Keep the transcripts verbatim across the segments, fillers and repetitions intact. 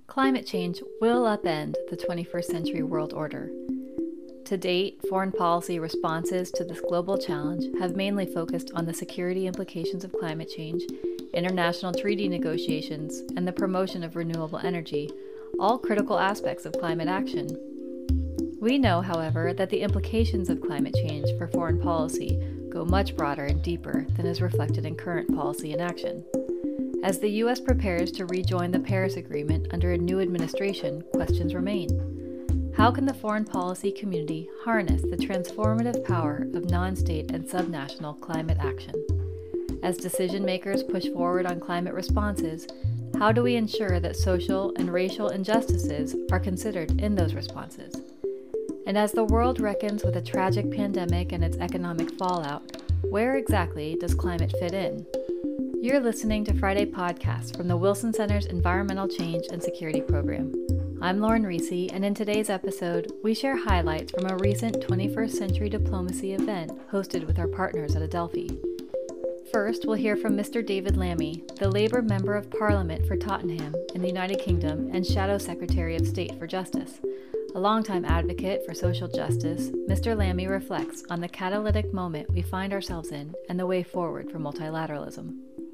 Climate change will upend the twenty-first century world order. To date, foreign policy responses to this global challenge have mainly focused on the security implications of climate change, international treaty negotiations, and the promotion of renewable energy, all critical aspects of climate action. We know, however, that the implications of climate change for foreign policy go much broader and deeper than is reflected in current policy and action. As the U S prepares to rejoin the Paris Agreement under a new administration, questions remain. How can the foreign policy community harness the transformative power of non-state and subnational climate action? As decision makers push forward on climate responses, how do we ensure that social and racial injustices are considered in those responses? And as the world reckons with a tragic pandemic and its economic fallout, where exactly does climate fit in? You're listening to Friday Podcasts from the Wilson Center's Environmental Change and Security Program. I'm Lauren Reese, and in today's episode, we share highlights from a recent twenty-first century diplomacy event hosted with our partners at Adelphi. First, we'll hear from Mister David Lammy, the Labour Member of Parliament for Tottenham in the United Kingdom and Shadow Secretary of State for Justice. A longtime advocate for social justice, Mister Lammy reflects on the catalytic moment we find ourselves in and the way forward for multilateralism.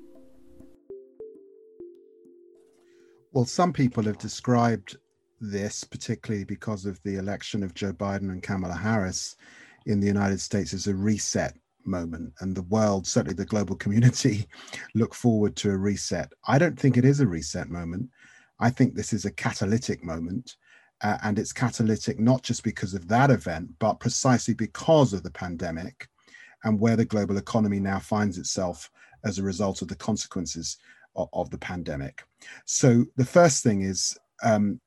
Well, some people have described this, particularly because of the election of Joe Biden and Kamala Harris in the United States, as a reset moment. And the world, certainly the global community, look forward to a reset. I don't think it is a reset moment. I think this is a catalytic moment. Uh, and it's catalytic not just because of that event, but precisely because of the pandemic and where the global economy now finds itself as a result of the consequences of, of the pandemic. So the first thing is, um,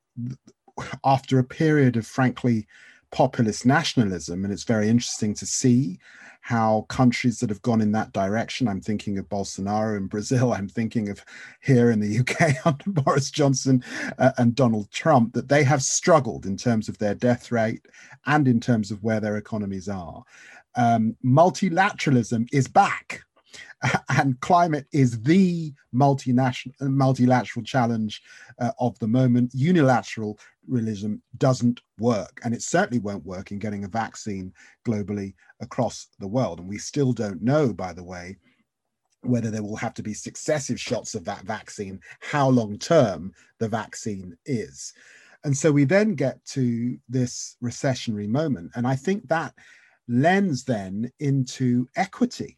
after a period of, frankly, populist nationalism, and it's very interesting to see how countries that have gone in that direction, I'm thinking of Bolsonaro in Brazil, I'm thinking of here in the U K under Boris Johnson uh, and Donald Trump, that they have struggled in terms of their death rate and in terms of where their economies are. Um, multilateralism is back. And climate is the multinational, multilateral challenge uh, of the moment. Unilateralism doesn't work, and it certainly won't work in getting a vaccine globally across the world. And we still don't know, by the way, whether there will have to be successive shots of that vaccine, how long-term the vaccine is. And so we then get to this recessionary moment. And I think that lends then into equity.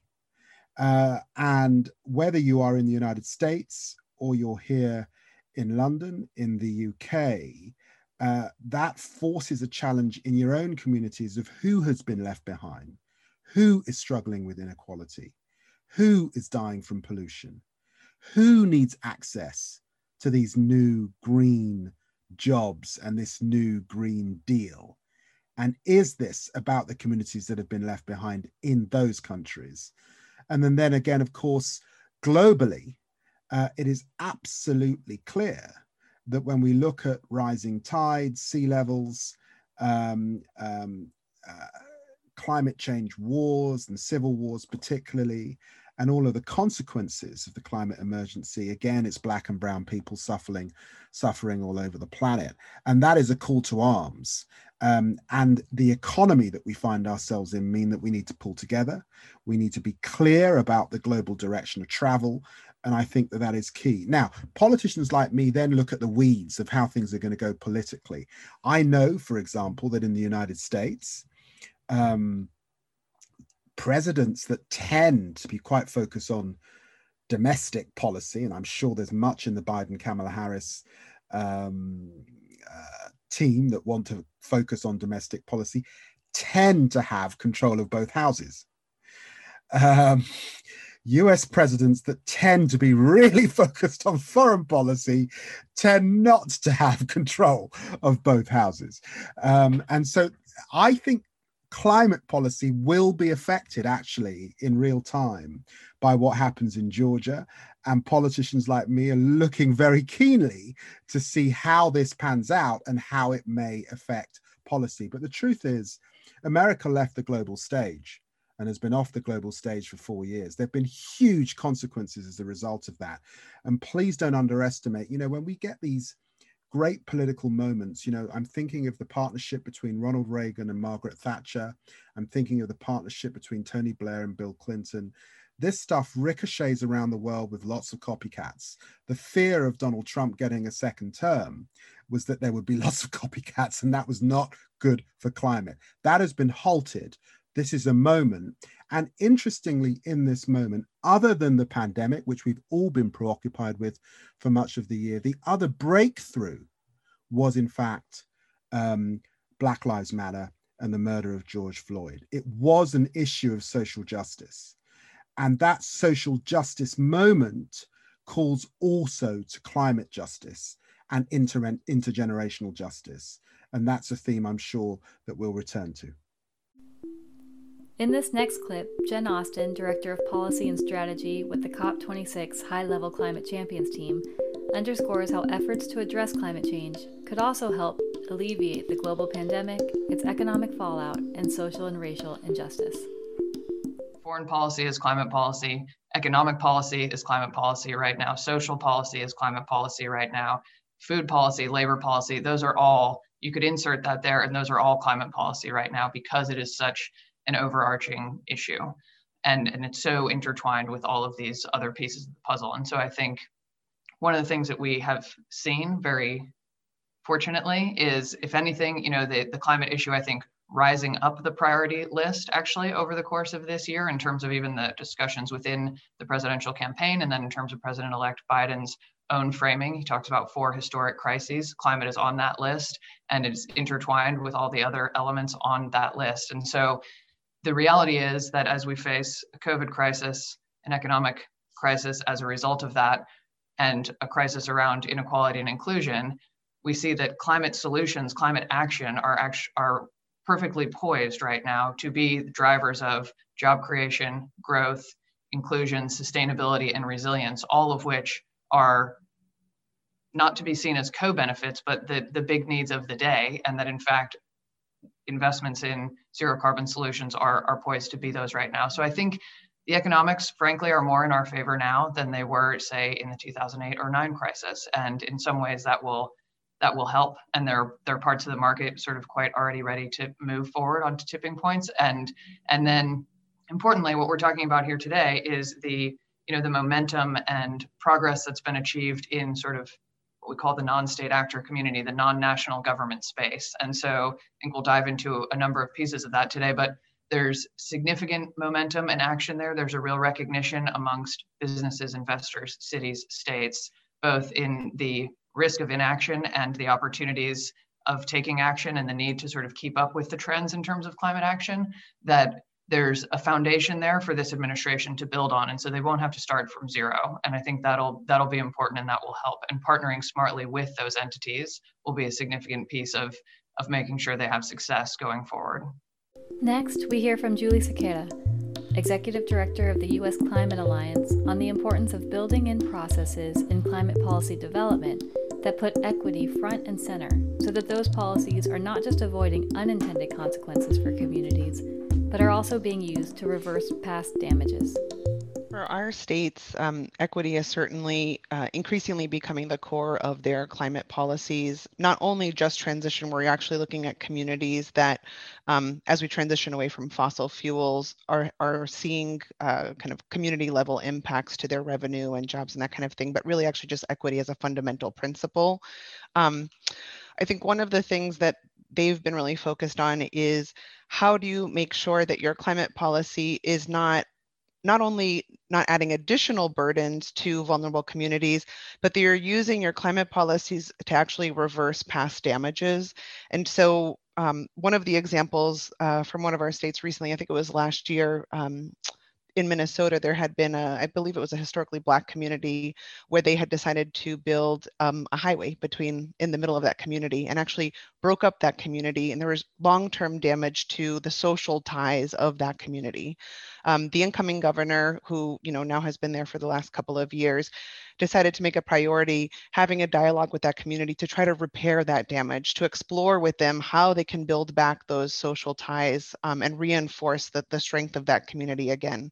Uh, and whether you are in the United States or you're here in London, in the U K, uh, that forces a challenge in your own communities of who has been left behind, who is struggling with inequality, who is dying from pollution, who needs access to these new green jobs and this new Green Deal. And is this about the communities that have been left behind in those countries? And then, then again, of course, globally, uh, it is absolutely clear that when we look at rising tides, sea levels, um, um, uh, climate change wars and civil wars particularly, and all of the consequences of the climate emergency, again, it's black and brown people suffering, suffering all over the planet. And that is a call to arms. Um, and the economy that we find ourselves in mean that we need to pull together. We need to be clear about the global direction of travel. And I think that that is key. Now, politicians like me then look at the weeds of how things are going to go politically. I know, for example, that in the United States, um, presidents that tend to be quite focused on domestic policy, and I'm sure there's much in the Biden-Kamala Harris um, uh, team that want to focus on domestic policy, tend to have control of both houses. Um, U S presidents that tend to be really focused on foreign policy tend not to have control of both houses. Um, and so I think climate policy will be affected actually in real time by what happens in Georgia. And politicians like me are looking very keenly to see how this pans out and how it may affect policy. But the truth is, America left the global stage and has been off the global stage for four years. There have been huge consequences as a result of that. And please don't underestimate, you know, when we get these great political moments. You know, I'm thinking of the partnership between Ronald Reagan and Margaret Thatcher. I'm thinking of the partnership between Tony Blair and Bill Clinton. This stuff ricochets around the world with lots of copycats. The fear of Donald Trump getting a second term was that there would be lots of copycats, and that was not good for climate. That has been halted. This is a moment. And interestingly, in this moment, other than the pandemic, which we've all been preoccupied with for much of the year, the other breakthrough was, in fact, um, Black Lives Matter and the murder of George Floyd. It was an issue of social justice. And that social justice moment calls also to climate justice and inter intergenerational justice. And that's a theme I'm sure that we'll return to. In this next clip, Jen Austin, Director of Policy and Strategy with the COP twenty-six High-Level Climate Champions team, underscores how efforts to address climate change could also help alleviate the global pandemic, its economic fallout, and social and racial injustice. Foreign policy is climate policy. Economic policy is climate policy right now. Social policy is climate policy right now. Food policy, labor policy, those are all, you could insert that there, and those are all climate policy right now because it is such an overarching issue. And, and it's so intertwined with all of these other pieces of the puzzle. And so I think one of the things that we have seen very fortunately is, if anything, you know, the, the climate issue, I think, rising up the priority list actually over the course of this year in terms of even the discussions within the presidential campaign. And then in terms of President-elect Biden's own framing, he talks about four historic crises. Climate is on that list, and it's intertwined with all the other elements on that list. And so the reality is that as we face a COVID crisis, an economic crisis as a result of that, and a crisis around inequality and inclusion, we see that climate solutions, climate action are actually are perfectly poised right now to be the drivers of job creation, growth, inclusion, sustainability, and resilience, all of which are not to be seen as co-benefits, but the, the big needs of the day, and that in fact, investments in zero carbon solutions are, are poised to be those right now. So I think the economics, frankly, are more in our favor now than they were, say, in the two thousand eight or nine crisis. And in some ways that will that will help. And there, there are parts of the market sort of quite already ready to move forward onto tipping points. And, and then importantly, what we're talking about here today is the, you know, the momentum and progress that's been achieved in sort of what we call the non-state actor community, the non-national government space. And so I think we'll dive into a number of pieces of that today, but there's significant momentum and action there. There's a real recognition amongst businesses, investors, cities, states, both in the risk of inaction and the opportunities of taking action and the need to sort of keep up with the trends in terms of climate action, that there's a foundation there for this administration to build on. And so they won't have to start from zero. And I think that'll that'll be important, and that will help. And partnering smartly with those entities will be a significant piece of, of making sure they have success going forward. Next, we hear from Julie Sequeira, Executive Director of the U S Climate Alliance, on the importance of building in processes in climate policy development that put equity front and center, so that those policies are not just avoiding unintended consequences for communities, but are also being used to reverse past damages. For our states, um, equity is certainly uh, increasingly becoming the core of their climate policies, not only just transition, where you're actually looking at communities that, um, as we transition away from fossil fuels, are, are seeing uh, kind of community level impacts to their revenue and jobs and that kind of thing, but really actually just equity as a fundamental principle. Um, I think one of the things that they've been really focused on is how do you make sure that your climate policy is not not only not adding additional burdens to vulnerable communities, but that you're using your climate policies to actually reverse past damages. And so um, one of the examples uh, from one of our states recently, I think it was last year, um, in Minnesota, there had been a, I believe it was a historically Black community where they had decided to build um, a highway between, in the middle of that community, and actually broke up that community. And there was long-term damage to the social ties of that community. Um, the incoming governor, who, you know, now has been there for the last couple of years, decided to make a priority having a dialogue with that community to try to repair that damage, to explore with them how they can build back those social ties um, and reinforce the, the strength of that community again.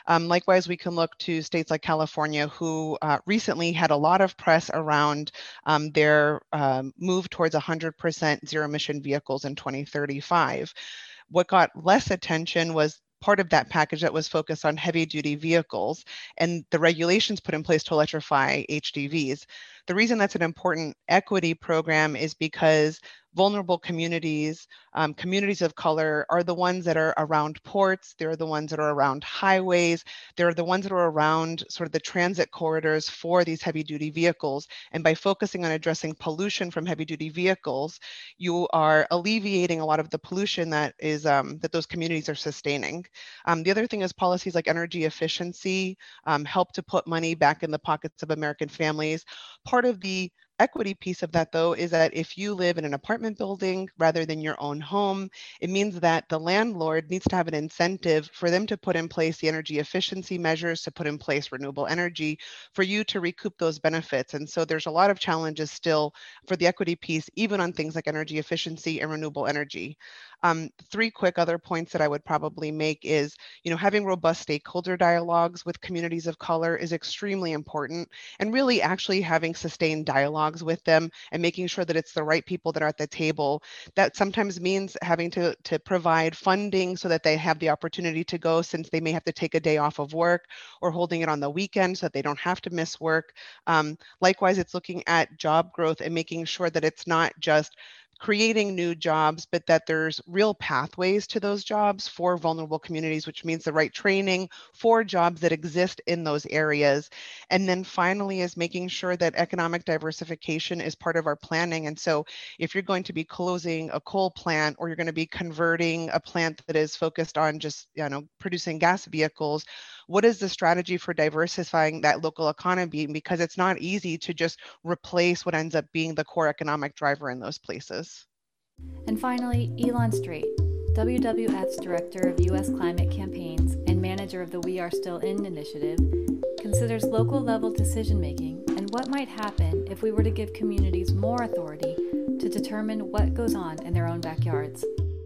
Um, likewise, we can look to states like California, who uh, recently had a lot of press around um, their um, move towards one hundred percent zero emission vehicles in twenty thirty-five. What got less attention was part of that package that was focused on heavy duty vehicles and the regulations put in place to electrify H D Vs. The reason that's an important equity program is because vulnerable communities, um, communities of color are the ones that are around ports, they're the ones that are around highways, they're the ones that are around sort of the transit corridors for these heavy duty vehicles. And by focusing on addressing pollution from heavy duty vehicles, you are alleviating a lot of the pollution that is um, that those communities are sustaining. Um, the other thing is policies like energy efficiency um, help to put money back in the pockets of American families. Part of the equity piece of that, though, is that if you live in an apartment building rather than your own home, it means that the landlord needs to have an incentive for them to put in place the energy efficiency measures, to put in place renewable energy for you to recoup those benefits. And so there's a lot of challenges still for the equity piece, even on things like energy efficiency and renewable energy. Um, three quick other points that I would probably make is, you know, having robust stakeholder dialogues with communities of color is extremely important, and really actually having sustained dialogues with them and making sure that it's the right people that are at the table. That sometimes means having to, to provide funding so that they have the opportunity to go, since they may have to take a day off of work, or holding it on the weekend so that they don't have to miss work. Um, likewise, it's looking at job growth and making sure that it's not just creating new jobs, but that there's real pathways to those jobs for vulnerable communities, which means the right training for jobs that exist in those areas. And then finally is making sure that economic diversification is part of our planning. And so if you're going to be closing a coal plant, or you're going to be converting a plant that is focused on just, you know, producing gas vehicles, what is the strategy for diversifying that local economy? Because it's not easy to just replace what ends up being the core economic driver in those places. And finally, Elon Strait, W W F's Director of U S Climate Campaigns and manager of the We Are Still In initiative, considers local level decision making and what might happen if we were to give communities more authority to determine what goes on in their own backyards.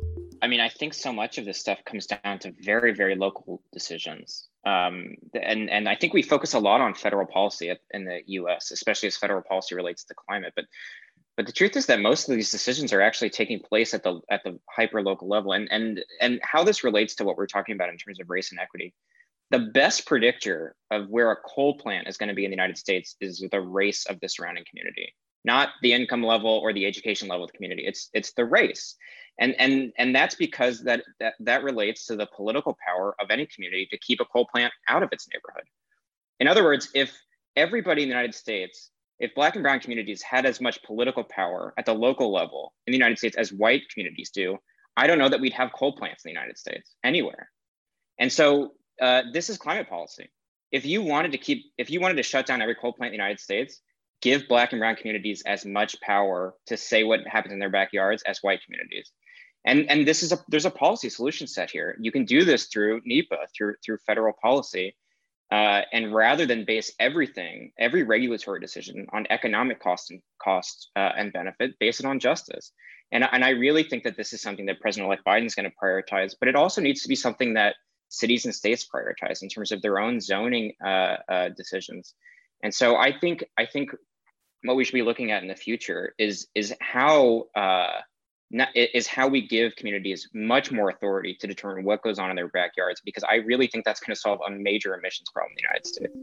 I mean, I think so much of this stuff comes down to very, very local decisions. Um, and, and I think we focus a lot on federal policy in the U S, especially as federal policy relates to climate. But but the truth is that most of these decisions are actually taking place at the at the hyper local level. And, and, and how this relates to what we're talking about in terms of race and equity. The best predictor of where a coal plant is going to be in the United States is the race of the surrounding community, not the income level or the education level of the community. It's it's the race. And, and, and that's because that, that, that relates to the political power of any community to keep a coal plant out of its neighborhood. In other words, if everybody in the United States, if Black and brown communities had as much political power at the local level in the United States as white communities do, I don't know that we'd have coal plants in the United States anywhere. And so uh, this is climate policy. If you wanted to keep, if you wanted to shut down every coal plant in the United States, give Black and brown communities as much power to say what happens in their backyards as white communities. And, and this is a, there's a policy solution set here. You can do this through NEPA, through, through federal policy. Uh, and rather than base everything, every regulatory decision on economic cost and cost uh, and benefit, base it on justice. And, and I really think that this is something that President-elect Biden is going to prioritize, but it also needs to be something that cities and states prioritize in terms of their own zoning uh, uh, decisions. And so I think, I think what we should be looking at in the future is, is how, uh, Not, is how we give communities much more authority to determine what goes on in their backyards, because I really think that's going to solve a major emissions problem in the United States.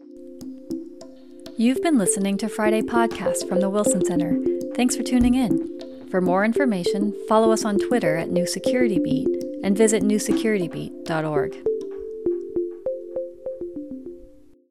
You've been listening to Friday Podcast from the Wilson Center. Thanks for tuning in. For more information, follow us on Twitter at New Security Beat and visit new security beat dot org.